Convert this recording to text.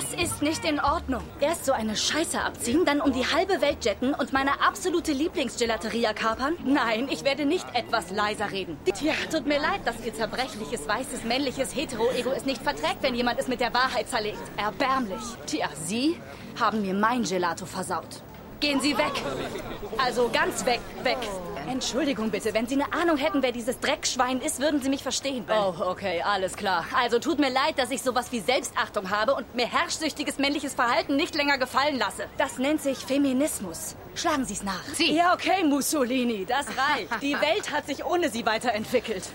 Das ist nicht in Ordnung. Erst so eine Scheiße abziehen, dann um die halbe Welt jetten und meine absolute Lieblingsgelateria kapern? Nein, ich werde nicht etwas leiser reden. Tja, tut mir leid, dass ihr zerbrechliches, weißes, männliches Hetero-Ego es nicht verträgt, wenn jemand es mit der Wahrheit zerlegt. Erbärmlich. Tja, Sie haben mir mein Gelato versaut. Gehen Sie weg. Also ganz weg, weg. Entschuldigung bitte, wenn Sie eine Ahnung hätten, wer dieses Dreckschwein ist, würden Sie mich verstehen. Oh, okay, alles klar. Also tut mir leid, dass ich sowas wie Selbstachtung habe und mir herrschsüchtiges männliches Verhalten nicht länger gefallen lasse. Das nennt sich Feminismus. Schlagen Sie es nach. Sie. Ja, okay, Mussolini, das reicht. Die Welt hat sich ohne Sie weiterentwickelt.